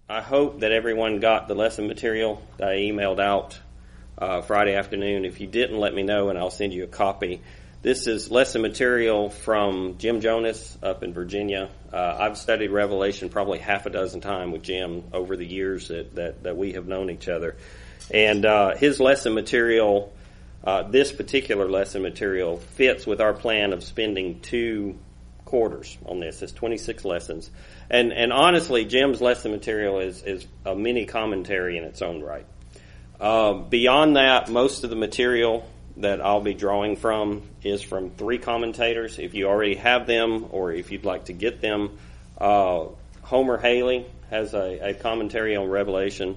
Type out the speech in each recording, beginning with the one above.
I hope that everyone got the lesson material that I emailed out Friday afternoon. If you didn't, let me know and I'll send you a copy. This is lesson material from Jim Jonas up in Virginia. I've studied Revelation probably half a dozen times with Jim over the years that we have known each other. And his lesson material, this particular lesson material, fits with our plan of spending 2 quarters on this. It's 26 lessons. And honestly, Jim's lesson material is a mini commentary in its own right. Beyond that, most of the material that I'll be drawing from is from 3 commentators. If you already have them or if you'd like to get them, Homer Haley has a commentary on Revelation.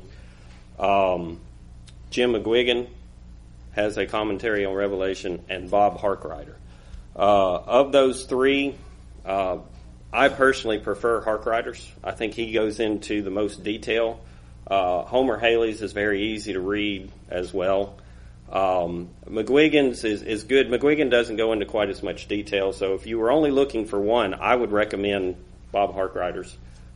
Jim McGuigan has a commentary on Revelation, and Bob Harkrider. Of those 3, I personally prefer Harkrider's. I think he goes into the most detail. Homer Haley's is very easy to read as well. McGuigan's is good. McGuigan doesn't go into quite as much detail, so if you were only looking for one, I would recommend Bob Harkrider's.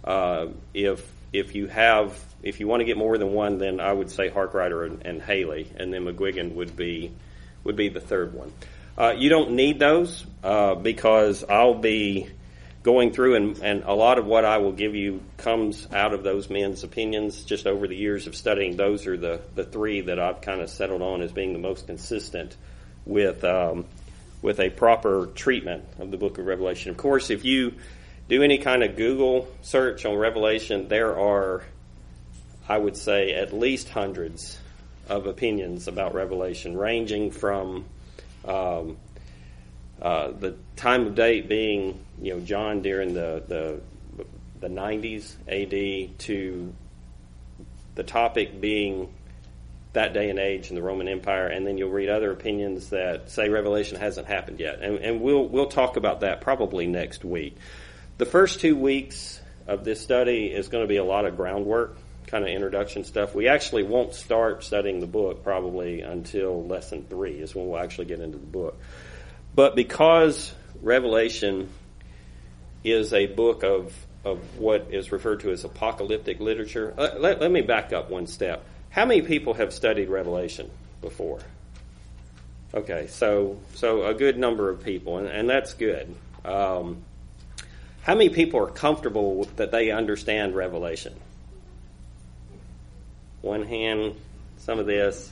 If you want to get more than one, then I would say Harkrider and Haley, and then McGuigan would be the third one. You don't need those because I'll be going through, and a lot of what I will give you comes out of those men's opinions. Just over the years of studying, those are the 3 that I've kind of settled on as being the most consistent with a proper treatment of the book of Revelation. Of course, if you do any kind of Google search on Revelation, there are, I would say, at least hundreds of opinions about Revelation, ranging from the time of date being, John during the 90s AD, to the topic being that day and age in the Roman Empire, and then you'll read other opinions that say Revelation hasn't happened yet, and we'll talk about that probably next week. The first 2 weeks of this study is going to be a lot of groundwork, kind of introduction stuff. We actually won't start studying the book probably until lesson 3 is when we'll actually get into the book. But because Revelation is a book of what is referred to as apocalyptic literature, let me back up one step. How many people have studied Revelation before? Okay, so a good number of people, and that's good. How many people are comfortable that they understand Revelation? One hand, some of this.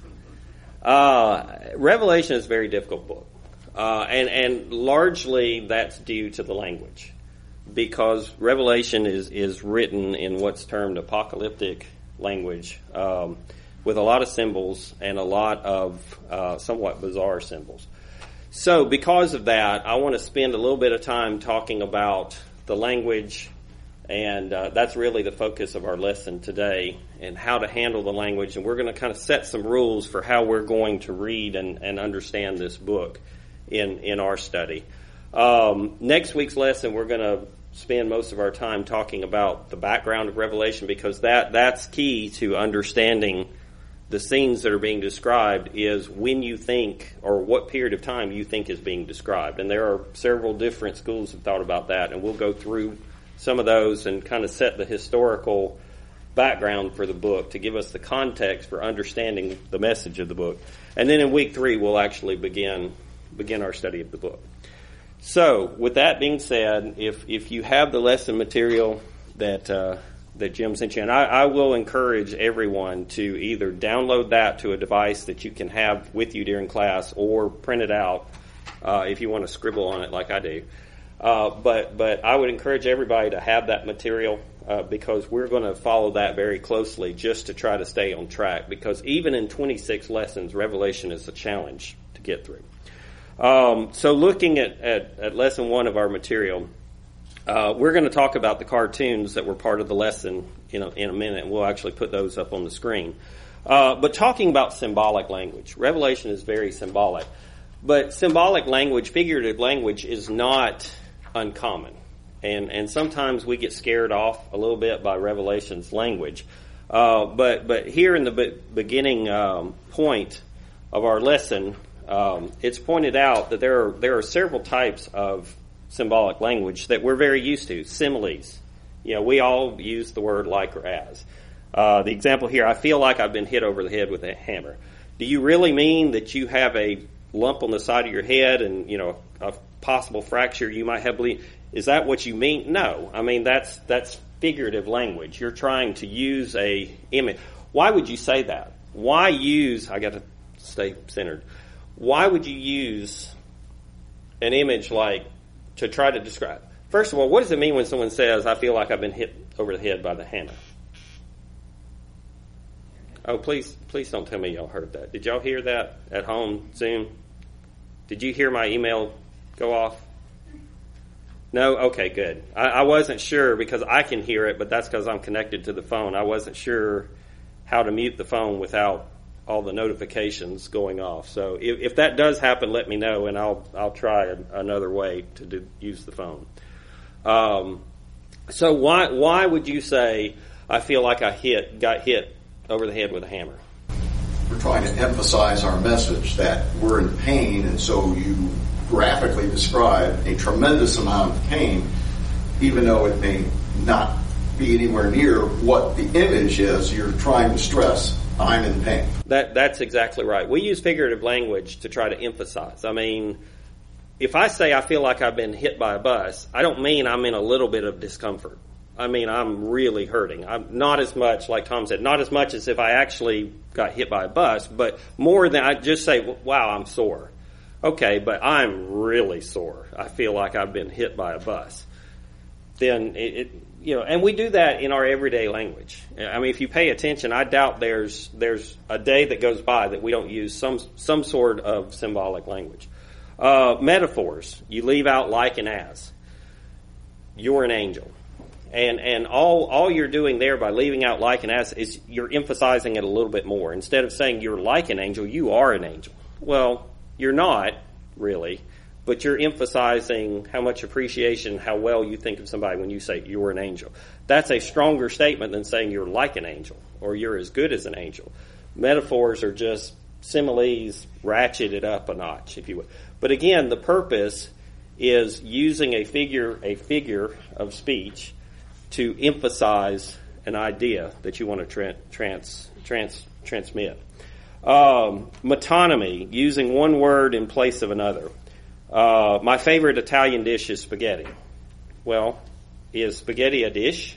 Revelation is a very difficult book. And largely that's due to the language, because Revelation is written in what's termed apocalyptic language, with a lot of symbols and a lot of somewhat bizarre symbols. So because of that, I want to spend a little bit of time talking about the language, and that's really the focus of our lesson today, and how to handle the language. And we're going to kind of set some rules for how we're going to read and understand this book in our study. Next week's lesson, we're going to spend most of our time talking about the background of Revelation, because that's key to understanding the scenes that are being described, is when you think, or what period of time you think is being described. And there are several different schools of thought about that, and we'll go through some of those and kind of set the historical background for the book to give us the context for understanding the message of the book. And then in week 3, we'll actually begin our study of the book. So, with that being said, if you have the lesson material that Jim sent you, and I will encourage everyone to either download that to a device that you can have with you during class, or print it out if you want to scribble on it like I do. But I would encourage everybody to have that material, because we're going to follow that very closely just to try to stay on track, because even in 26 lessons, Revelation is a challenge to get through. So looking at lesson 1 of our material, we're going to talk about the cartoons that were part of the lesson in a minute, and we'll actually put those up on the screen. But talking about symbolic language, Revelation is very symbolic. But symbolic language, figurative language, is not uncommon. And sometimes we get scared off a little bit by Revelation's language. But here in the beginning point of our lesson, it's pointed out that there are several types of symbolic language that we're very used to. Similes We all use the word like or as. The example here, I feel like I've been hit over the head with a hammer. Do you really mean that you have a lump on the side of your head and, a possible fracture you might have bleeding? Is that what you mean? No. I mean, that's figurative language. You're trying to use a image. Why would you say that? Why use, I got to stay centered. Why would you use an image like to try to describe? First of all, what does it mean when someone says, I feel like I've been hit over the head by the hammer? Oh, please don't tell me y'all heard that. Did y'all hear that at home, Zoom? Did you hear my email go off? No? Okay, good. I wasn't sure because I can hear it, but that's because I'm connected to the phone. I wasn't sure how to mute the phone without all the notifications going off. So if that does happen, let me know, and I'll try another way to use the phone. So why would you say, I feel like I got hit over the head with a hammer? We're trying to emphasize our message that we're in pain, and so you graphically describe a tremendous amount of pain, even though it may not be anywhere near what the image is. You're trying to stress, I'm in pain. That's exactly right. We use figurative language to try to emphasize. I mean, if I say I feel like I've been hit by a bus, I don't mean I'm in a little bit of discomfort. I mean, I'm really hurting. I'm not as much, like Tom said, not as much as if I actually got hit by a bus, but more than I just say, wow, I'm sore. Okay, but I'm really sore. I feel like I've been hit by a bus. Then and we do that in our everyday language. I mean, if you pay attention, I doubt there's a day that goes by that we don't use some sort of symbolic language. Metaphors, you leave out like and as. You're an angel. And all you're doing there by leaving out like and as is you're emphasizing it a little bit more. Instead of saying you're like an angel, you are an angel. Well, you're not, really, but you're emphasizing how much appreciation, how well you think of somebody when you say you're an angel. That's a stronger statement than saying you're like an angel or you're as good as an angel. Metaphors are just similes ratcheted up a notch, if you would. But again, the purpose is using a figure of speech to emphasize an idea that you want to transmit. Metonymy, using one word in place of another. My favorite Italian dish is spaghetti. Well, is spaghetti a dish?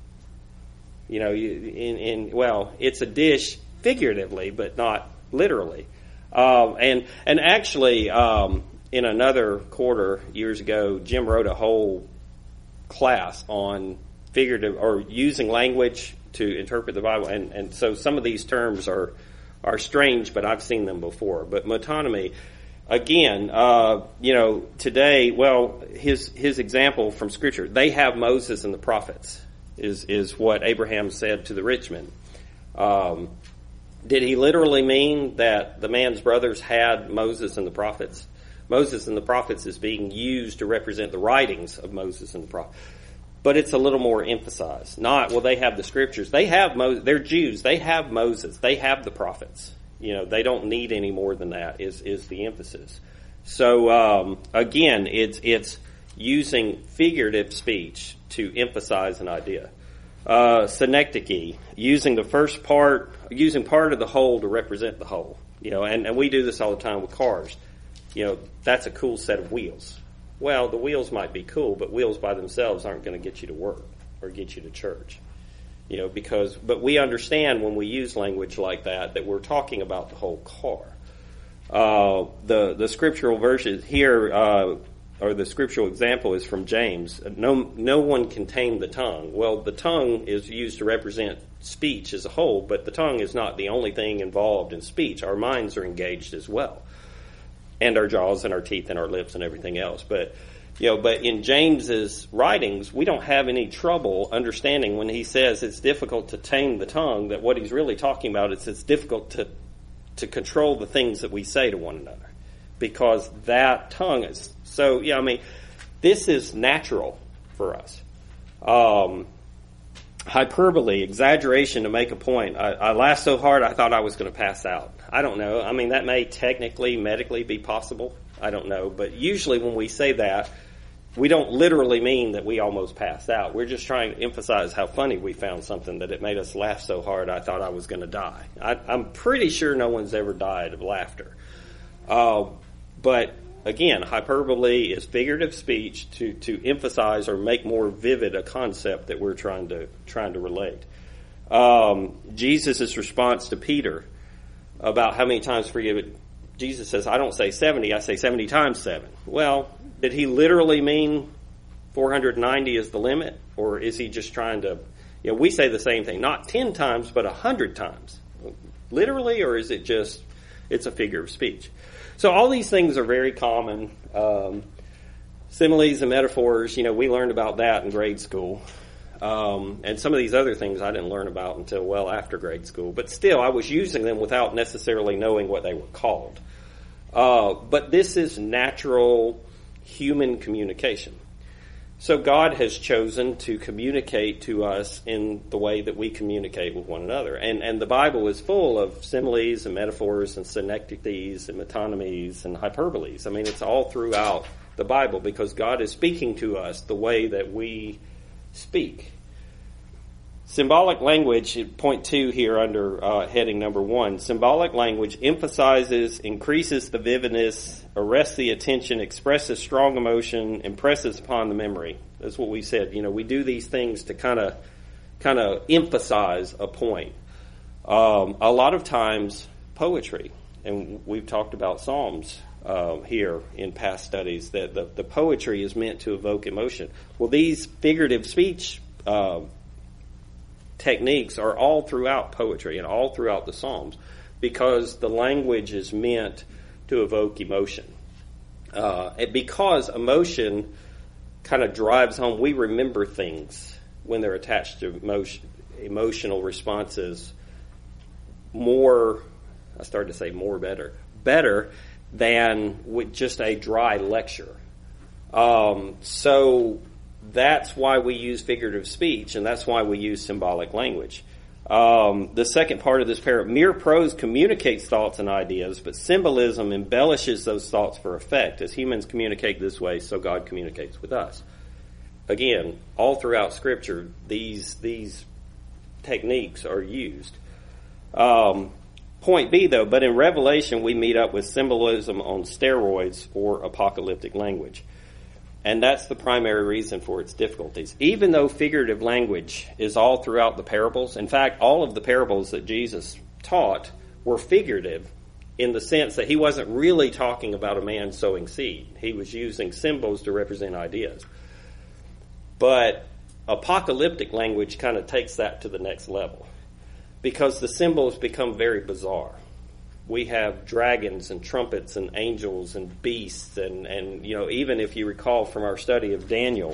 It's a dish figuratively, but not literally. And actually, in another quarter years ago, Jim wrote a whole class on figurative or using language to interpret the Bible, and so some of these terms are strange, but I've seen them before. But metonymy, again, today, his example from Scripture, they have Moses and the prophets, is what Abraham said to the rich man. Did he literally mean that the man's brothers had Moses and the prophets? Moses and the prophets is being used to represent the writings of Moses and the prophets. But it's a little more emphasized. Not, they have the Scriptures. They have Moses. They're Jews. They have Moses. They have the prophets. They don't need any more than that is the emphasis. So, again, it's using figurative speech to emphasize an idea. Synecdoche, using part of the whole to represent the whole. And we do this all the time with cars. That's a cool set of wheels. Well, the wheels might be cool, but wheels by themselves aren't going to get you to work or get you to church. But we understand when we use language like that we're talking about the whole car. The scriptural verses here, or the scriptural example is from James. No one can tame the tongue. Well, the tongue is used to represent speech as a whole, but the tongue is not the only thing involved in speech. Our minds are engaged as well. And our jaws and our teeth and our lips and everything else. But in James's writings, we don't have any trouble understanding when he says it's difficult to tame the tongue, that what he's really talking about is it's difficult to control the things that we say to one another. Because that tongue is so, this is natural for us. Hyperbole, exaggeration to make a point. I laughed so hard I thought I was going to pass out. I don't know. That may technically, medically be possible. I don't know. But usually when we say that, we don't literally mean that we almost passed out. We're just trying to emphasize how funny we found something, that it made us laugh so hard I thought I was going to die. I'm pretty sure no one's ever died of laughter. But again, hyperbole is figurative speech to emphasize or make more vivid a concept that we're trying to relate. Jesus' response to Peter about how many times forgive it. Jesus says, I don't say 70, I say 70 times 7. Well, did he literally mean 490 is the limit? Or is he just trying to, we say the same thing, not 10 times, but 100 times. Literally, or is it just, it's a figure of speech? So all these things are very common. Similes and metaphors, we learned about that in grade school. And some of these other things I didn't learn about until well after grade school. But still, I was using them without necessarily knowing what they were called. But this is natural human communication. So God has chosen to communicate to us in the way that we communicate with one another. And the Bible is full of similes and metaphors and synecdoches and metonymies and hyperboles. I mean, it's all throughout the Bible because God is speaking to us the way that we speak. Symbolic language, point 2 here under heading number 1. Symbolic language emphasizes, increases the vividness, arrests the attention, expresses strong emotion, impresses upon the memory. That's what we said. We do these things to kind of emphasize a point. A lot of times, poetry, and we've talked about Psalms here in past studies, that the poetry is meant to evoke emotion. Well, these figurative speech techniques are all throughout poetry and all throughout the Psalms because the language is meant to evoke emotion. Because emotion kind of drives home, we remember things when they're attached to emotional responses more, I started to say better than with just a dry lecture. So that's why we use figurative speech, and that's why we use symbolic language. The second part of this paragraph, mere prose communicates thoughts and ideas, but symbolism embellishes those thoughts for effect. As humans communicate this way, so God communicates with us. Again, all throughout Scripture, these techniques are used. Point B, though, but in Revelation, we meet up with symbolism on steroids or apocalyptic language. And that's the primary reason for its difficulties. Even though figurative language is all throughout the parables, in fact, all of the parables that Jesus taught were figurative in the sense that he wasn't really talking about a man sowing seed. He was using symbols to represent ideas. But apocalyptic language kind of takes that to the next level because the symbols become very bizarre. We have dragons and trumpets and angels and beasts and even if you recall from our study of Daniel,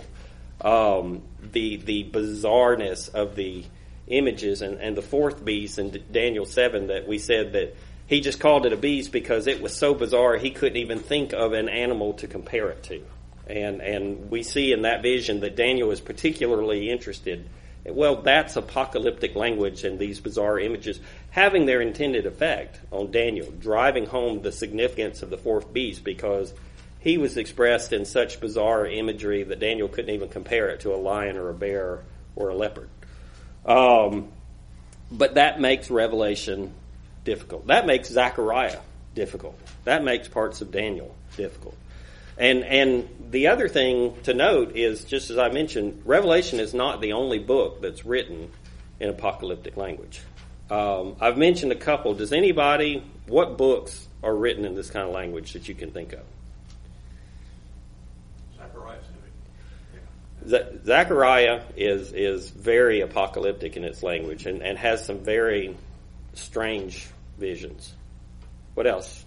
the bizarreness of the images and the fourth beast in Daniel 7 that we said that he just called it a beast because it was so bizarre he couldn't even think of an animal to compare it to. And we see in that vision that Daniel is particularly interested. Well, that's apocalyptic language and these bizarre images having their intended effect on Daniel, driving home the significance of the fourth beast because he was expressed in such bizarre imagery that Daniel couldn't even compare it to a lion or a bear or a leopard. But that makes Revelation difficult. That makes Zechariah difficult. That makes parts of Daniel difficult. And the other thing to note is, just as I mentioned, Revelation is not the only book that's written in apocalyptic language. I've mentioned a couple. Does anybody, what books are written in this kind of language that you can think of? Zechariah is very apocalyptic in its language and has some very strange visions. What else?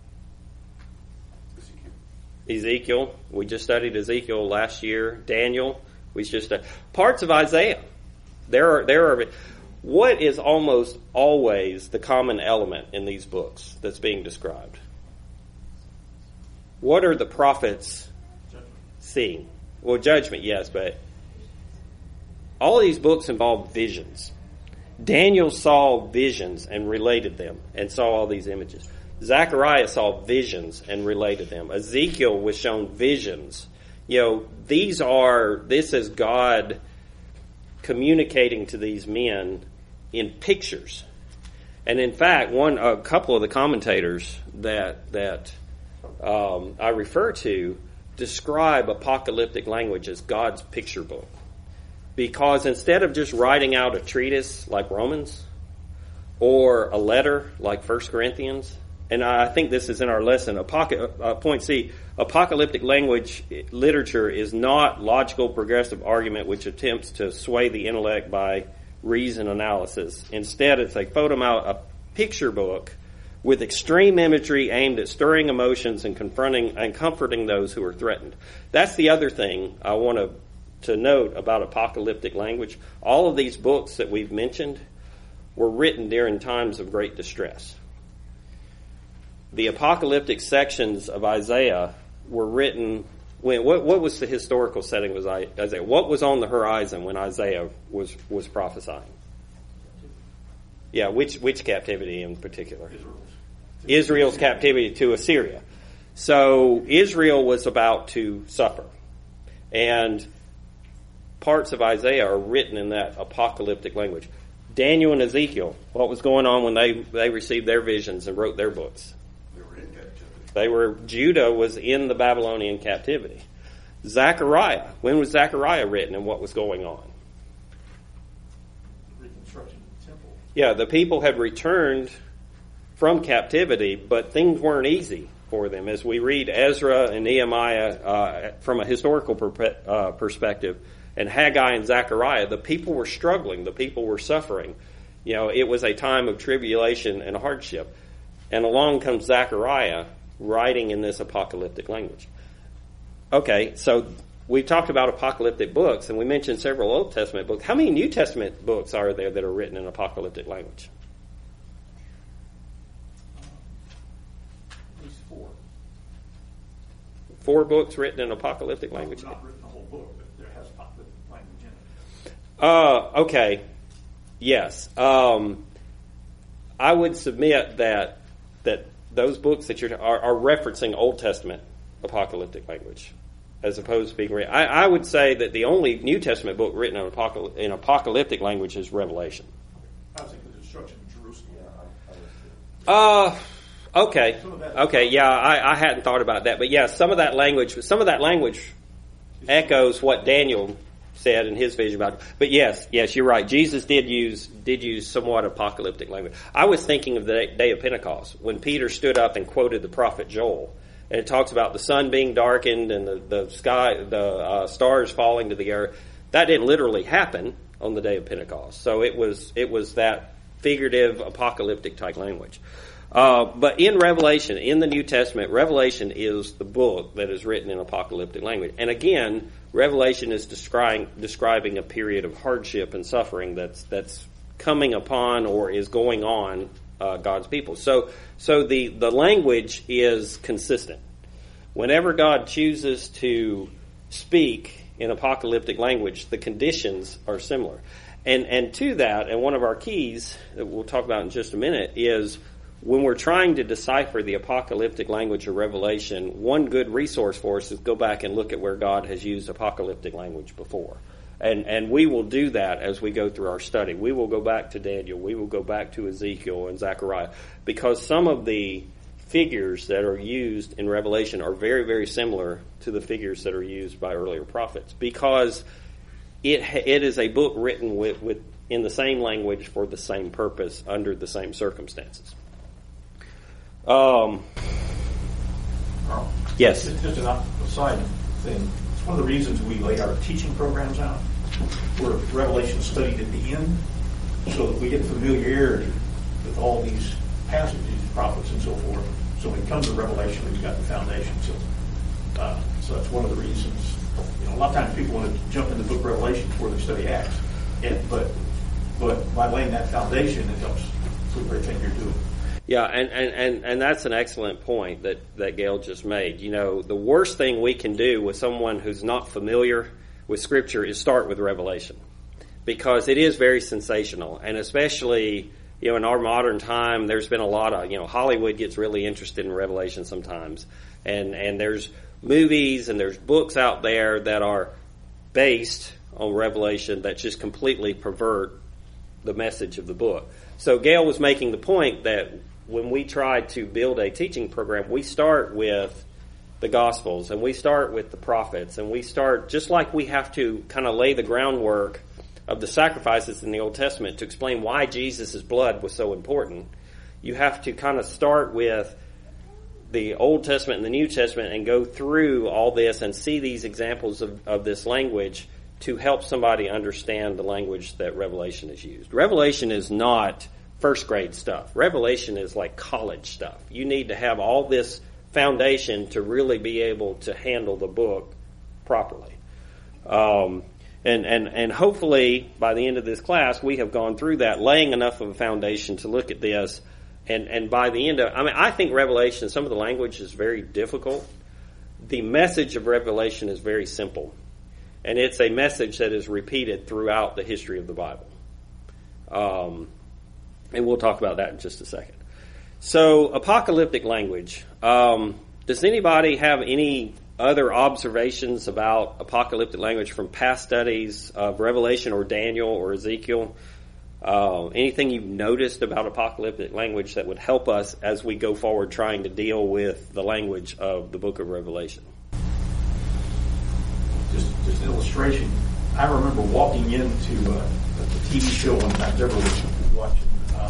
Ezekiel. We just studied Ezekiel last year. Daniel. We just parts of Isaiah. There are. What is almost always the common element in these books that's being described? What are the prophets seeing? Well, judgment, yes, but all of these books involve visions. Daniel saw visions and related them and saw all these images. Zechariah saw visions and related them. Ezekiel was shown visions. This is God communicating to these men in pictures. And in fact, a couple of the commentators that I refer to describe apocalyptic language as God's picture book. Because instead of just writing out a treatise like Romans or a letter like 1 Corinthians, and I think this is in our lesson, point C, apocalyptic language literature is not logical progressive argument which attempts to sway the intellect by reason analysis. Instead, it's a a picture book with extreme imagery aimed at stirring emotions and confronting and comforting those who are threatened. That's the other thing I want to note about apocalyptic language. All of these books that we've mentioned were written during times of great distress. The apocalyptic sections of Isaiah were written when what was the historical setting of Isaiah? What was on the horizon when Isaiah was prophesying? Yeah, which captivity in particular? Israel's captivity to Assyria. So Israel was about to suffer. And parts of Isaiah are written in that apocalyptic language. Daniel and Ezekiel, what was going on when they received their visions and wrote their books? They were in captivity. Judah was in the Babylonian captivity. Zechariah, when was Zechariah written and what was going on? Reconstruction of the temple. Yeah, the people had returned from captivity, but things weren't easy for them. As we read Ezra and Nehemiah from a historical perspective, and Haggai and Zechariah, the people were struggling. The people were suffering. It was a time of tribulation and hardship. And along comes Zechariah writing in this apocalyptic language. Okay, so we've talked about apocalyptic books, and we mentioned several Old Testament books. How many New Testament books are there that are written in apocalyptic language? At least 4. 4 books written in apocalyptic language? Not written the whole book, but there has apocalyptic language in it. Okay. Yes. I would submit that those books that are referencing Old Testament apocalyptic language, as opposed to being written. I would say that the only New Testament book written in apocalyptic language is Revelation. I was thinking the destruction of Jerusalem. Okay. Yeah, I hadn't thought about that, but yeah, some of that language echoes what Daniel said in his vision about it. But yes, you're right. Jesus did use somewhat apocalyptic language. I was thinking of the day of Pentecost when Peter stood up and quoted the prophet Joel, and it talks about the sun being darkened and the sky, stars falling to the earth. That didn't literally happen on the day of Pentecost. So it was that figurative apocalyptic type language. But in Revelation, in the New Testament, Revelation is the book that is written in apocalyptic language. And again, Revelation is describing a period of hardship and suffering that's coming upon or is going on God's people. So the language is consistent. Whenever God chooses to speak in apocalyptic language, the conditions are similar. And to that, and one of our keys that we'll talk about in just a minute is when we're trying to decipher the apocalyptic language of Revelation, one good resource for us is go back and look at where God has used apocalyptic language before. And we will do that as we go through our study. We will go back to Daniel. We will go back to Ezekiel and Zechariah, because some of the figures that are used in Revelation are very, very similar to the figures that are used by earlier prophets, because it is a book written with in the same language for the same purpose under the same circumstances. Yes. Just an aside thing. It's one of the reasons we lay our teaching programs out where Revelation is studied at the end, so that we get familiarity with all these passages, prophets, and so forth. So when it comes to Revelation, we've got the foundation. So that's one of the reasons. A lot of times people want to jump into the book of Revelation before they study Acts, but by laying that foundation, it helps with everything you're doing. Yeah, and that's an excellent point that Gail just made. The worst thing we can do with someone who's not familiar with Scripture is start with Revelation, because it is very sensational, and especially in our modern time, there's been a lot of Hollywood gets really interested in Revelation sometimes, and there's movies and there's books out there that are based on Revelation that just completely pervert the message of the book. So Gail was making the point that when we try to build a teaching program, we start with the Gospels and we start with the prophets, and we start just like we have to kind of lay the groundwork of the sacrifices in the Old Testament to explain why Jesus' blood was so important. You have to kind of start with the Old Testament and the New Testament and go through all this and see these examples of this language to help somebody understand the language that Revelation is used. Revelation is not first grade stuff. Revelation is like college stuff. You need to have all this foundation to really be able to handle the book properly. And hopefully by the end of this class we have gone through that, laying enough of a foundation to look at this. And by the end of, I think Revelation, some of the language is very difficult. The message of Revelation is very simple. And it's a message that is repeated throughout the history of the Bible. And we'll talk about that in just a second. So, apocalyptic language. Does anybody have any other observations about apocalyptic language from past studies of Revelation or Daniel or Ezekiel? Anything you've noticed about apocalyptic language that would help us as we go forward trying to deal with the language of the book of Revelation? Just an illustration. I remember walking into the TV show one time. Deborah was watching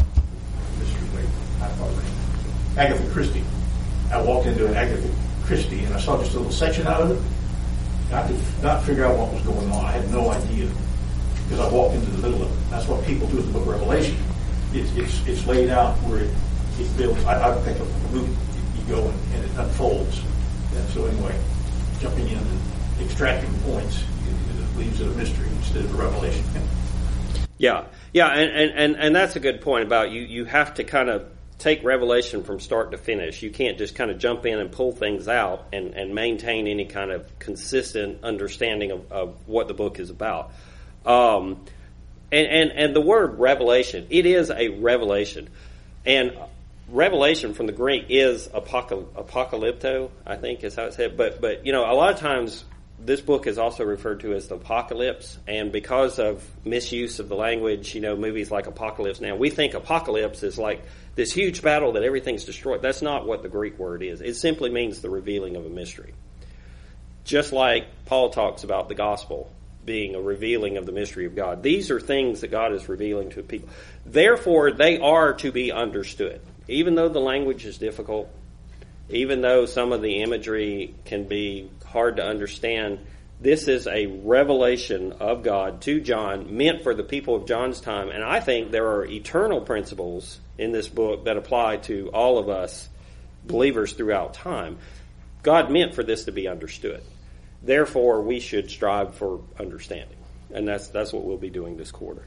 Agatha Christie. I walked into an Agatha Christie and I saw just a little section out of it. And I could not figure out what was going on. I had no idea because I walked into the middle of it. That's what people do with the book of Revelation. It's laid out where it builds. I think of a movie. You go and it unfolds. And so anyway, jumping in and extracting points, it leaves it a mystery instead of a revelation. Yeah, and that's a good point about you have to kind of take Revelation from start to finish. You can't just kind of jump in and pull things out and maintain any kind of consistent understanding of what the book is about. And the word revelation, it is a revelation. And revelation from the Greek is apocalypto, I think is how it's said. But a lot of times this book is also referred to as the apocalypse, and because of misuse of the language, movies like Apocalypse Now, we think apocalypse is like this huge battle that everything's destroyed. That's not what the Greek word is. It simply means the revealing of a mystery. Just like Paul talks about the gospel being a revealing of the mystery of God. These are things that God is revealing to people. Therefore, they are to be understood. Even though the language is difficult, even though some of the imagery can be hard to understand, this is a revelation of God to John, meant for the people of John's time. And I think there are eternal principles in this book that apply to all of us believers throughout time. God meant for this to be understood. Therefore, we should strive for understanding. And that's what we'll be doing this quarter.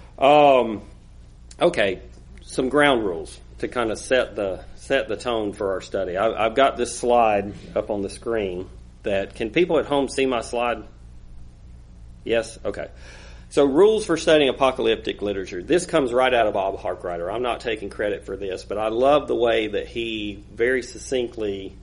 Okay, some ground rules to kind of set the tone for our study. I've got this slide up on the screen. Can people at home see my slide? Yes? Okay. So rules for studying apocalyptic literature. This comes right out of Bob Harkrider. I'm not taking credit for this, but I love the way that he very succinctly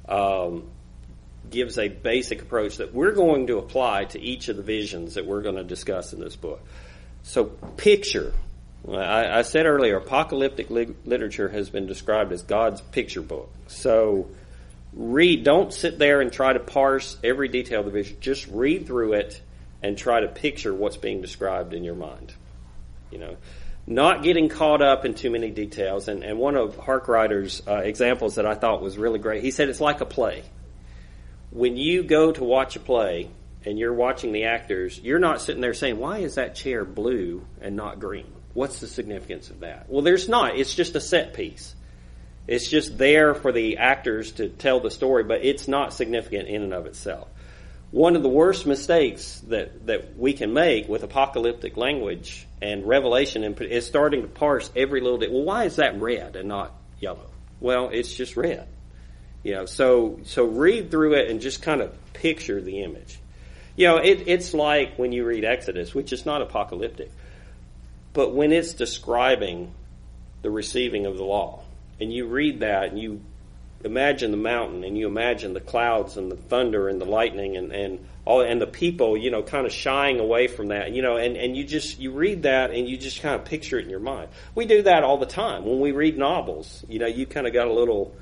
gives a basic approach that we're going to apply to each of the visions that we're going to discuss in this book. So picture. I said earlier, apocalyptic literature has been described as God's picture book. So read, don't sit there and try to parse every detail of the vision. Just read through it and try to picture what's being described in your mind. Not getting caught up in too many details. And one of Harkrider's examples that I thought was really great, he said it's like a play. When you go to watch a play and you're watching the actors, you're not sitting there saying, why is that chair blue and not green? What's the significance of that? Well, there's not. It's just a set piece. It's just there for the actors to tell the story, but it's not significant in and of itself. One of the worst mistakes that we can make with apocalyptic language and Revelation is starting to parse every little bit. Well, why is that red and not yellow? Well, it's just red. So read through it and just kind of picture the image. It's like when you read Exodus, which is not apocalyptic, but when it's describing the receiving of the law, and you read that and you imagine the mountain, and you imagine the clouds and the thunder and the lightning and all, and the people, kind of shying away from that, and you read that and you just kind of picture it in your mind. We do that all the time when we read novels. You kind of got a little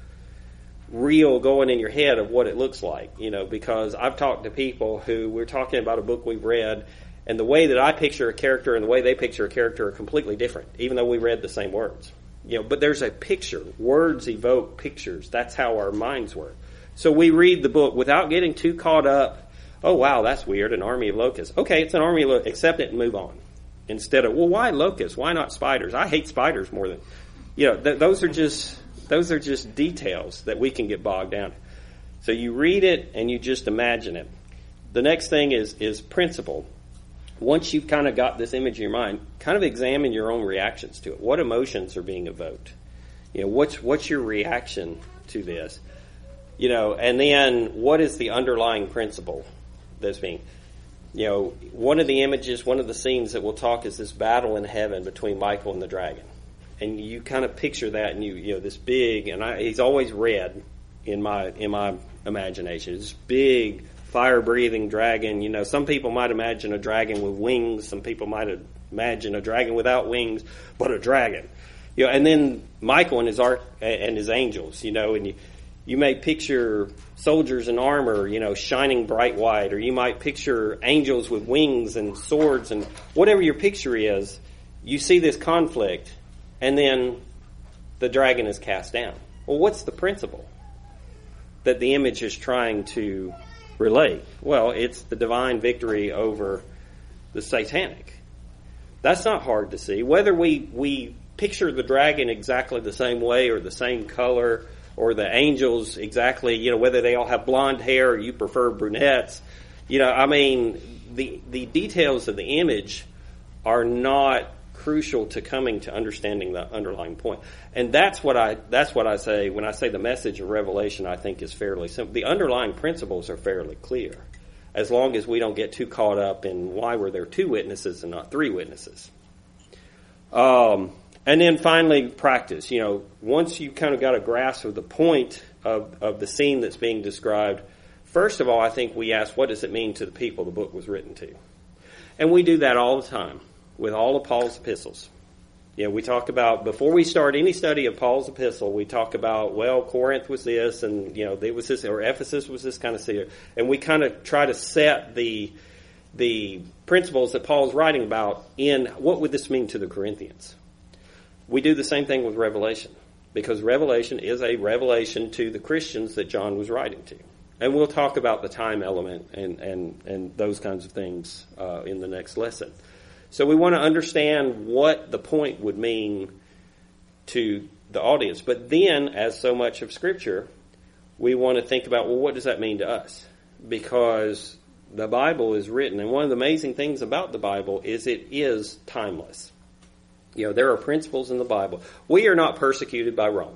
reel going in your head of what it looks like, because I've talked to people who we're talking about a book we've read, and the way that I picture a character and the way they picture a character are completely different, even though we read the same words. But there's a picture. Words evoke pictures. That's how our minds work. So we read the book without getting too caught up. Oh, wow, that's weird, an army of locusts. Okay, it's an army of locusts. Accept it and move on. Instead of, well, why locusts? Why not spiders? I hate spiders more than... those are just details that we can get bogged down in. So you read it and you just imagine it. The next thing is principle. Once you've kind of got this image in your mind, kind of examine your own reactions to it. What emotions are being evoked? What's your reaction to this? And then what is the underlying principle that's being, one of the images, one of the scenes that we'll talk is this battle in heaven between Michael and the dragon. And you kind of picture that, and this big, and he's always red in my imagination. This big, fire-breathing dragon. Some people might imagine a dragon with wings. Some people might imagine a dragon without wings, but a dragon. And then Michael and his angels. And you may picture soldiers in armor, shining bright white, or you might picture angels with wings and swords, and whatever your picture is, you see this conflict. And then the dragon is cast down. Well, what's the principle that the image is trying to relate? Well, it's the divine victory over the satanic. That's not hard to see. Whether we picture the dragon exactly the same way or the same color, or the angels exactly, whether they all have blonde hair or you prefer brunettes, the details of the image are not crucial to coming to understanding the underlying point. And that's what I say when I say the message of Revelation, I think, is fairly simple. The underlying principles are fairly clear, as long as we don't get too caught up in why were there 2 witnesses and not 3 witnesses. And then finally, practice. Once you kind of got a grasp of the point of the scene that's being described, first of all, I think we ask, what does it mean to the people the book was written to? And we do that all the time with all of Paul's epistles. We talk about, before we start any study of Paul's epistle, we talk about, well, Corinth was this, and, it was this, or Ephesus was this kind of city. And we kind of try to set the principles that Paul's writing about in what would this mean to the Corinthians. We do the same thing with Revelation, because Revelation is a revelation to the Christians that John was writing to. And we'll talk about the time element and those kinds of things in the next lesson. So we want to understand what the point would mean to the audience. But then, as so much of Scripture, we want to think about, well, what does that mean to us? Because the Bible is written, and one of the amazing things about the Bible is it is timeless. There are principles in the Bible. We are not persecuted by Rome.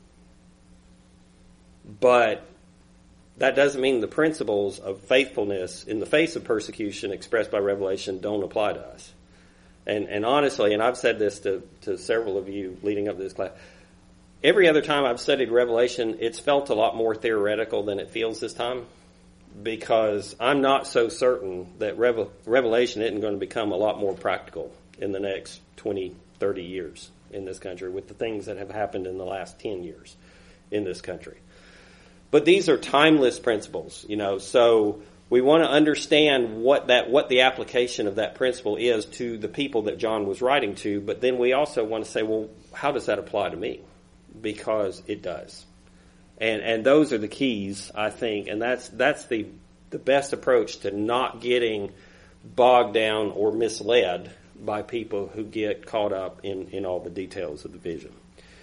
But that doesn't mean the principles of faithfulness in the face of persecution expressed by Revelation don't apply to us. And honestly, and I've said this to several of you leading up to this class, every other time I've studied Revelation, it's felt a lot more theoretical than it feels this time, because I'm not so certain that Revelation isn't going to become a lot more practical in the next 20, 30 years in this country with the things that have happened in the last 10 years in this country. But these are timeless principles, so we want to understand what the application of that principle is to the people that John was writing to, but then we also want to say, well, how does that apply to me? Because it does. And those are the keys, I think, and that's the best approach to not getting bogged down or misled by people who get caught up in all the details of the vision.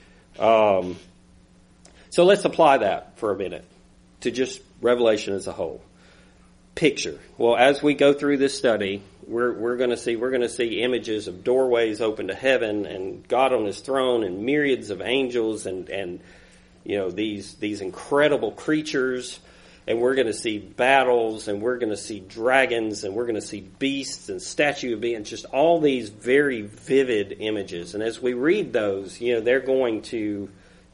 So let's apply that for a minute to just Revelation as a whole. Picture. Well, as we go through this study, we're going to see images of doorways open to heaven and God on His throne and myriads of angels and these incredible creatures, and we're going to see battles, and we're going to see dragons, and we're going to see beasts and statue of beings, just all these very vivid images. And as we read those, they're going to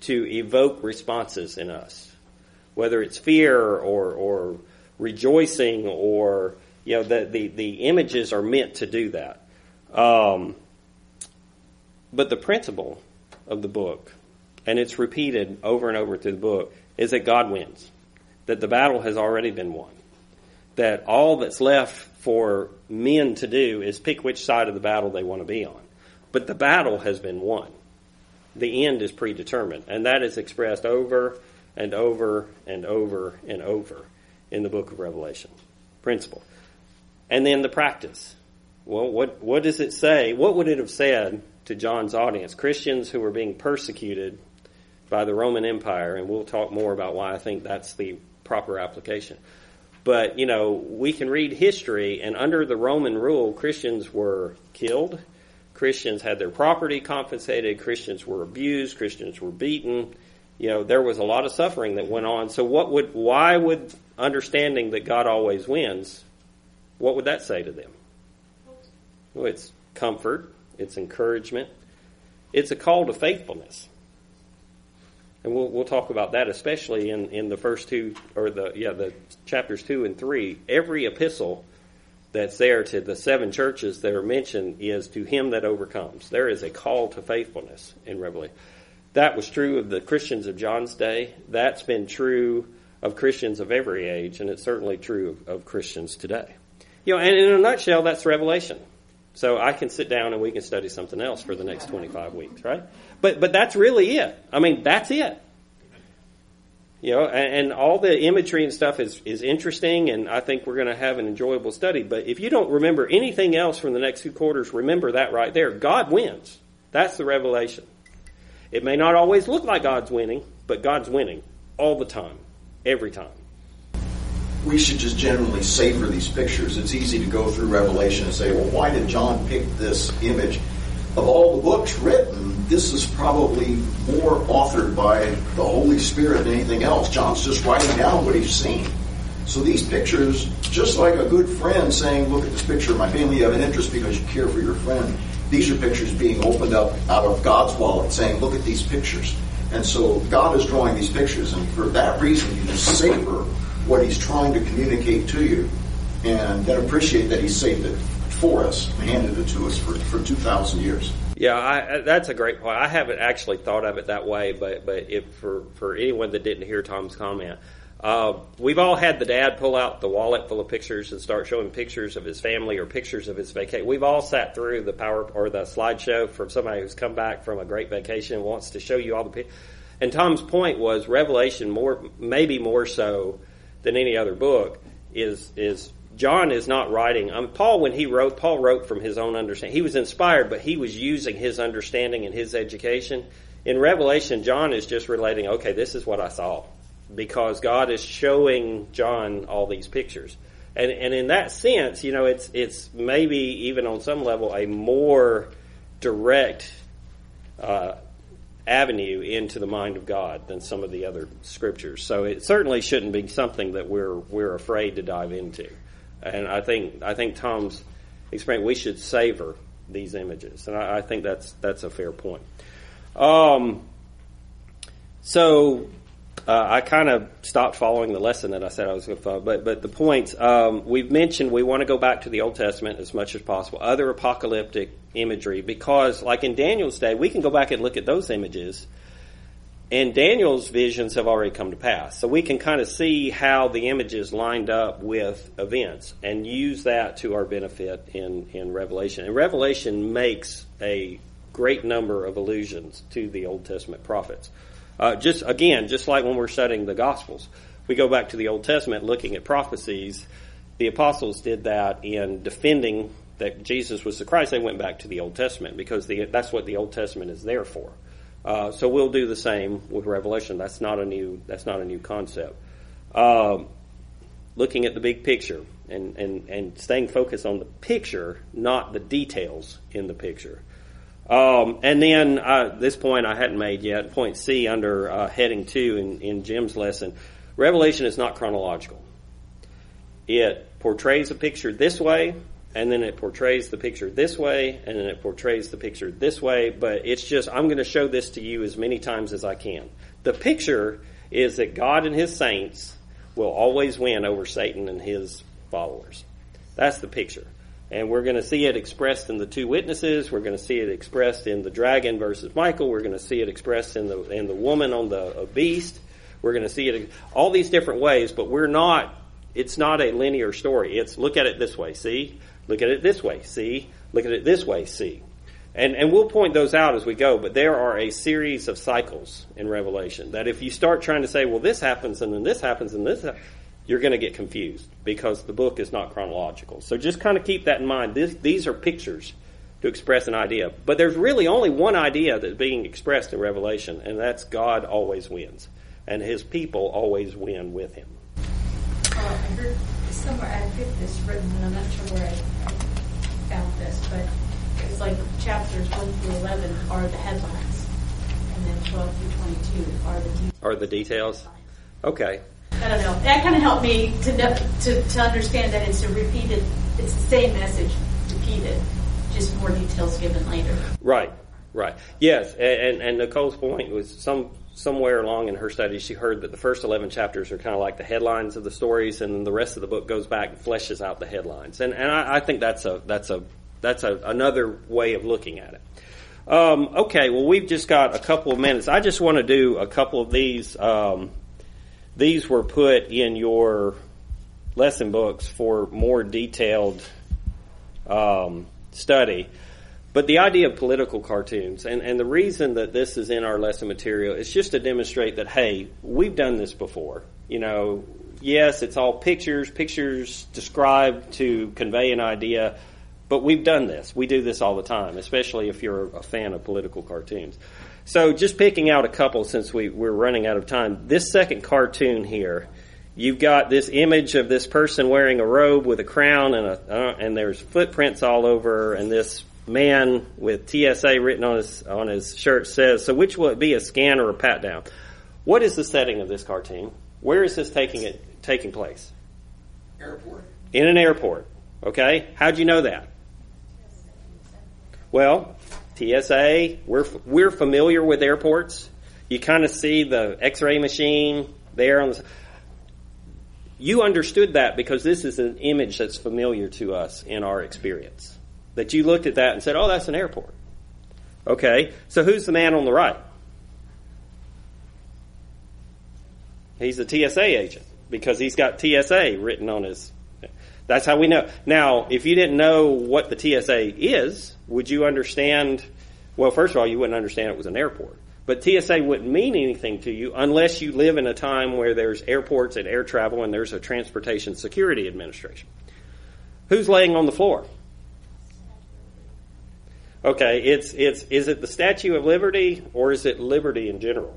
to evoke responses in us, whether it's fear or rejoicing, or the images are meant to do that. But the principle of the book, and it's repeated over and over through the book, is that God wins, that the battle has already been won, that all that's left for men to do is pick which side of the battle they want to be on. But the battle has been won. The end is predetermined, and that is expressed over and over and over and over in the book of Revelation. Principle. And then the practice. Well, what does it say? What would it have said to John's audience? Christians who were being persecuted by the Roman Empire, and we'll talk more about why I think that's the proper application. But, we can read history, and under the Roman rule, Christians were killed. Christians had their property confiscated. Christians were abused. Christians were beaten. There was a lot of suffering that went on. So why would understanding that God always wins, what would that say to them? Well, it's comfort. It's encouragement. It's a call to faithfulness. And we'll talk about that, especially in the first two, or the chapters 2 and 3. Every epistle that's there to the 7 churches that are mentioned is to him that overcomes. There is a call to faithfulness in Revelation. That was true of the Christians of John's day. That's been true of Christians of every age, and it's certainly true of Christians today. And in a nutshell, that's Revelation. So I can sit down and we can study something else for the next 25 weeks, right? But that's really it. I mean, that's it. And all the imagery and stuff is interesting, and I think we're going to have an enjoyable study. But if you don't remember anything else from the next 2 quarters, remember that right there. God wins. That's the revelation. It may not always look like God's winning, but God's winning all the time, every time. We should just generally savor these pictures. It's easy to go through Revelation and say, well, why did John pick this image? Of all the books written, this is probably more authored by the Holy Spirit than anything else. John's just writing down what he's seen. So these pictures, just like a good friend saying, look at this picture of my family, you have an interest because you care for your friend. These are pictures being opened up out of God's wallet saying, look at these pictures. And so God is drawing these pictures, and for that reason, you just savor what he's trying to communicate to you, and then appreciate that he saved it for us and handed it to us for 2,000 years. Yeah, that's a great point. I haven't actually thought of it that way, but for anyone that didn't hear Tom's comment, we've all had the dad pull out the wallet full of pictures and start showing pictures of his family or pictures of his vacation. We've all sat through the the slideshow from somebody who's come back from a great vacation and wants to show you all the pictures. And Tom's point was Revelation, maybe more so than any other book, is John is not writing. Paul, when he wrote, Paul wrote from his own understanding. He was inspired, but he was using his understanding and his education. In Revelation, John is just relating, okay, this is what I saw, because God is showing John all these pictures. And in that sense, it's maybe even on some level a more direct avenue into the mind of God than some of the other scriptures. So it certainly shouldn't be something that we're afraid to dive into. And I think Tom's experience, we should savor these images, and I think that's a fair point. So I kind of stopped following the lesson that I said I was going to follow. But the points we've mentioned, we want to go back to the Old Testament as much as possible, other apocalyptic imagery, because like in Daniel's day, we can go back and look at those images. And Daniel's visions have already come to pass. So we can kind of see how the images lined up with events and use that to our benefit in Revelation. And Revelation makes a great number of allusions to the Old Testament prophets. Just like when we're studying the Gospels, we go back to the Old Testament looking at prophecies. The apostles did that in defending that Jesus was the Christ. They went back to the Old Testament because that's what the Old Testament is there for. So we'll do the same with Revelation. That's not a new concept. Looking at the big picture and staying focused on the picture, not the details in the picture. And then this point I hadn't made yet. Point C under heading 2 in Jim's lesson. Revelation is not chronological. It portrays a picture this way, and then it portrays the picture this way, and then it portrays the picture this way, but it's just, I'm going to show this to you as many times as I can. The picture is that God and his saints will always win over Satan and his followers. That's the picture. And we're going to see it expressed in the two witnesses. We're going to see it expressed in the dragon versus Michael. We're going to see it expressed in the woman on the beast. We're going to see it all these different ways, but it's not a linear story. It's look at it this way, see? Look at it this way, see? Look at it this way, see? And we'll point those out as we go, but there are a series of cycles in Revelation that if you start trying to say, well, this happens and then this happens and this happens, you're going to get confused because the book is not chronological. So just kind of keep that in mind. These are pictures to express an idea. But there's really only one idea that's being expressed in Revelation, and that's God always wins. And his people always win with him. I heard somewhere, I picked this written, and I'm not sure where I found this, but it's like chapters 1 through 11 are the headlines, and then 12 through 22 are the details. Are the details? Okay. I don't know. That kind of helped me to understand that it's the same message repeated, just more details given later. Right. Yes, and Nicole's point was somewhere along in her study, she heard that the first 11 chapters are kind of like the headlines of the stories, and then the rest of the book goes back and fleshes out the headlines. And I think that's another way of looking at it. Okay, well, we've just got a couple of minutes. I just want to do a couple of these. These were put in your lesson books for more detailed study. But the idea of political cartoons, and the reason that this is in our lesson material is just to demonstrate that, hey, we've done this before. You know, yes, it's all pictures described to convey an idea, but we've done this. We do this all the time, especially if you're a fan of political cartoons. So just picking out a couple since we're running out of time. This second cartoon here, you've got this image of this person wearing a robe with a crown and there's footprints all over, and this man with TSA written on his shirt says, so which will it be, a scan or a pat down? What is the setting of this cartoon? Where is this taking place? Airport. In an airport. Okay? How'd you know that? Well, TSA, we're familiar with airports. You kind of see the X-ray machine there on the. You understood that because this is an image that's familiar to us in our experience. That you looked at that and said, oh, that's an airport. Okay, so who's the man on the right? He's a TSA agent because he's got TSA written on his. That's how we know. Now, if you didn't know what the TSA is, would you understand? Well, first of all, you wouldn't understand it was an airport. But TSA wouldn't mean anything to you unless you live in a time where there's airports and air travel and there's a Transportation Security Administration. Who's laying on the floor? Okay, is it the Statue of Liberty or is it liberty in general?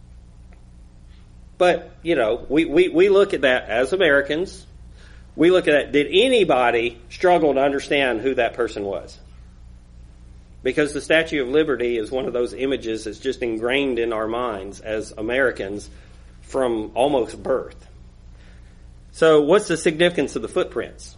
But, you know, we look at that as Americans. We look at that. Did anybody struggle to understand who that person was? Because the Statue of Liberty is one of those images that's just ingrained in our minds as Americans from almost birth. So what's the significance of the footprints?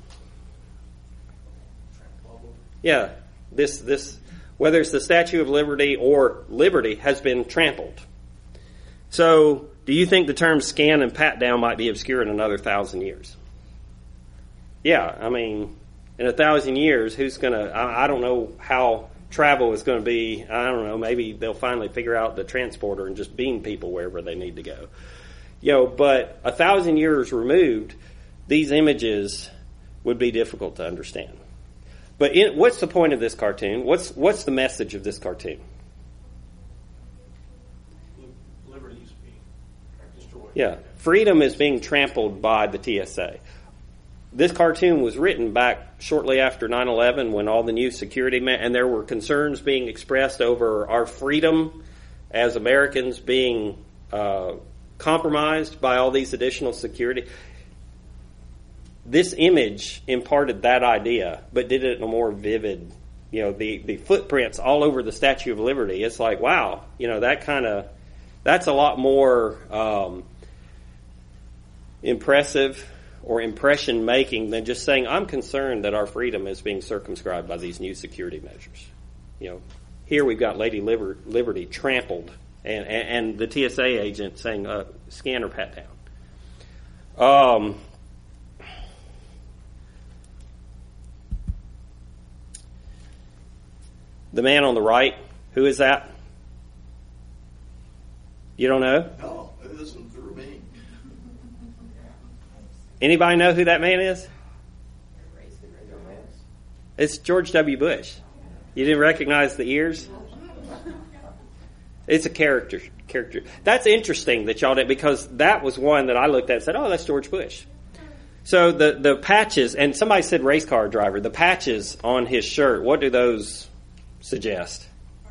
Yeah, this whether it's the Statue of Liberty or liberty has been trampled. So do you think the term scan and pat down might be obscure in another 1,000 years? Yeah, I mean, in 1,000 years, who's going to, I don't know how travel is going to be. I don't know, maybe they'll finally figure out the transporter and just beam people wherever they need to go. You know, but 1,000 years removed, these images would be difficult to understand. But what's the point of this cartoon? What's the message of this cartoon? Liberty is being destroyed. Yeah, freedom is being trampled by the TSA. This cartoon was written back shortly after 9/11 when all the new security and there were concerns being expressed over our freedom as Americans being compromised by all these additional security. This image imparted that idea, but did it in a more vivid, you know, the footprints all over the Statue of Liberty. It's like, wow, you know, that's a lot more impressive or impression making than just saying, I'm concerned that our freedom is being circumscribed by these new security measures. Here we've got Lady Liberty trampled, and the TSA agent saying, scan or pat down. The man on the right, who is that? You don't know? No, it isn't through me. Anybody know who that man is? It's George W. Bush. You didn't recognize the ears? It's a character. That's interesting that y'all did, because that was one that I looked at and said, oh, that's George Bush. So the patches, and somebody said race car driver, the patches on his shirt, what do those suggest?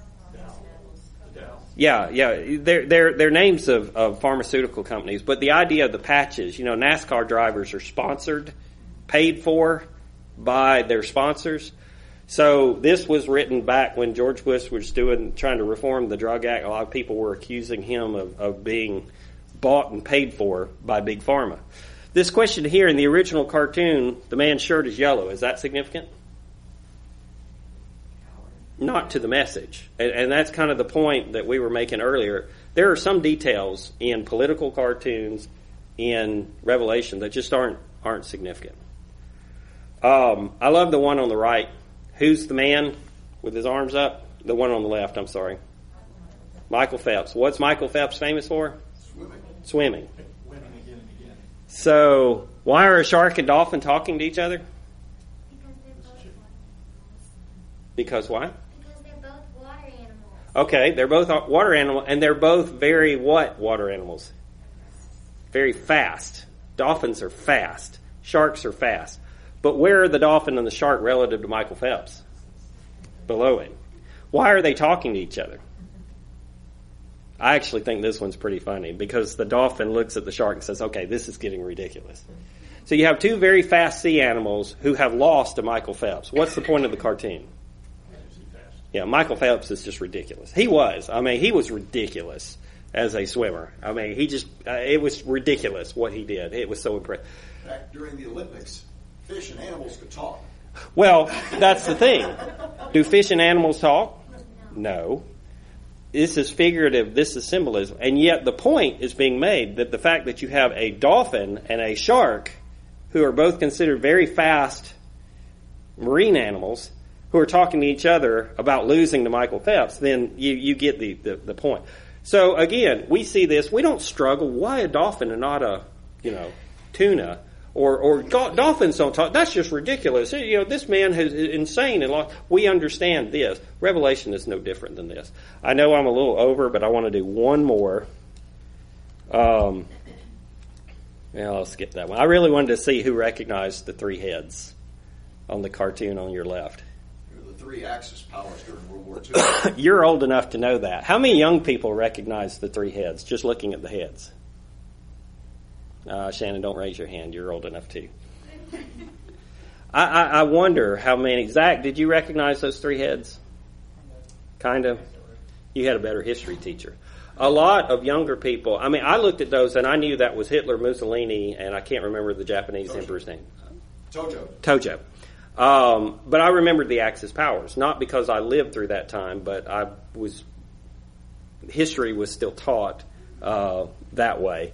Yeah. They're names of pharmaceutical companies, but the idea of the patches, NASCAR drivers are sponsored, paid for by their sponsors. So this was written back when George Bush was trying to reform the Drug Act. A lot of people were accusing him of being bought and paid for by Big Pharma. This question here in the original cartoon, the man's shirt is yellow. Is that significant? Not to the message. And that's kind of the point that we were making earlier. There are some details in political cartoons in Revelation that just aren't significant. I love the one on the right. Who's the man with his arms up? The one on the left, I'm sorry. Michael Phelps. What's Michael Phelps famous for? Swimming. Winning again and again. So, why are a shark and dolphin talking to each other? Because why? Because they're both water animals. Okay, they're both water animals, and they're both very what water animals? Very fast. Dolphins are fast. Sharks are fast. But where are the dolphin and the shark relative to Michael Phelps? Below him. Why are they talking to each other? I actually think this one's pretty funny, because the dolphin looks at the shark and says, okay, this is getting ridiculous. So you have two very fast sea animals who have lost to Michael Phelps. What's the point of the cartoon? Yeah, Michael Phelps is just ridiculous. He was ridiculous as a swimmer. It was ridiculous what he did. It was so impressive. In fact, during the Olympics, fish and animals could talk. Well, that's the thing. Do fish and animals talk? No. This is figurative. This is symbolism. And yet the point is being made that the fact that you have a dolphin and a shark, who are both considered very fast marine animals, who are talking to each other about losing to Michael Phelps, then you get the point. So again, we see this. We don't struggle. Why a dolphin and not a tuna? Or dolphins don't talk. That's just ridiculous. This man is insane. And we understand this. Revelation is no different than this. I know I'm a little over, but I want to do one more. I'll skip that one. I really wanted to see who recognized the three heads on the cartoon on your left. The three Axis powers during World War II. You're old enough to know that. How many young people recognize the three heads, just looking at the heads? Shannon, don't raise your hand. You're old enough too. I wonder how many. Zach, did you recognize those three heads? Kind of. You had a better history teacher. A lot of younger people. I looked at those and I knew that was Hitler, Mussolini, and I can't remember the Japanese emperor's name. Tojo. But I remembered the Axis powers, not because I lived through that time, but history was still taught that way.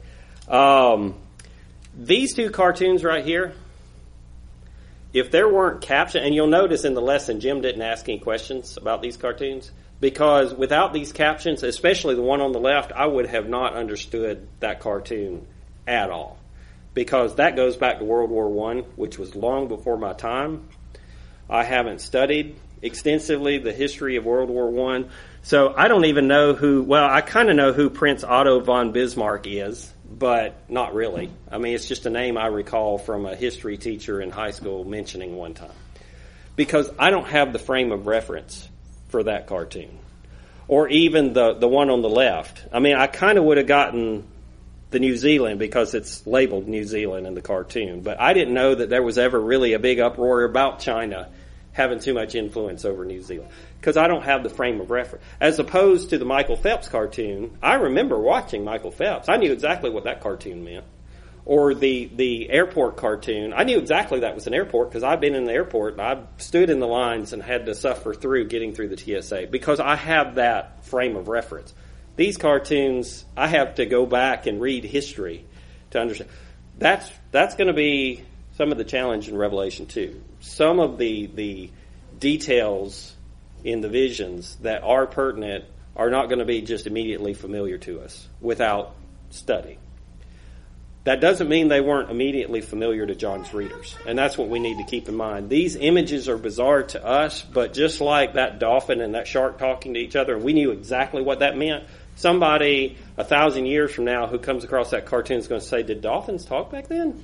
These two cartoons right here, if there weren't captions, and you'll notice in the lesson Jim didn't ask any questions about these cartoons, because without these captions, especially the one on the left, I would have not understood that cartoon at all. Because that goes back to World War I, which was long before my time. I haven't studied extensively the history of World War I, so I don't even know I kind of know who Prince Otto von Bismarck is, but not really. It's just a name I recall from a history teacher in high school mentioning one time. Because I don't have the frame of reference for that cartoon. Or even the one on the left. I kind of would have gotten the New Zealand because it's labeled New Zealand in the cartoon. But I didn't know that there was ever really a big uproar about China having too much influence over New Zealand. Because I don't have the frame of reference. As opposed to the Michael Phelps cartoon, I remember watching Michael Phelps. I knew exactly what that cartoon meant. Or the airport cartoon. I knew exactly that was an airport because I've been in the airport and I've stood in the lines and had to suffer through getting through the TSA because I have that frame of reference. These cartoons, I have to go back and read history to understand. That's going to be some of the challenge in Revelation 2. Some of the details in the visions that are pertinent are not going to be just immediately familiar to us without study. That doesn't mean they weren't immediately familiar to John's readers. And that's what we need to keep in mind. These images are bizarre to us, but just like that dolphin and that shark talking to each other, and we knew exactly what that meant, somebody 1,000 years from now who comes across that cartoon is going to say, did dolphins talk back then?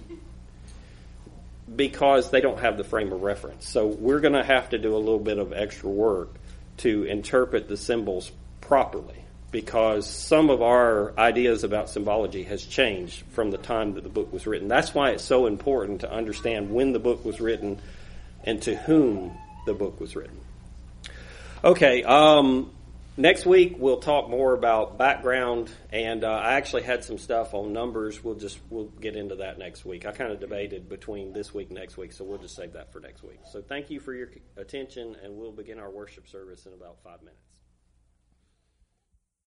Because they don't have the frame of reference. So we're going to have to do a little bit of extra work to interpret the symbols properly, because some of our ideas about symbology has changed from the time that the book was written. That's why it's so important to understand when the book was written and to whom the book was written. Okay, next week we'll talk more about background, and I actually had some stuff on numbers. We'll get into that next week. I kind of debated between this week and next week, so we'll just save that for next week. So thank you for your attention, and we'll begin our worship service in about 5 minutes.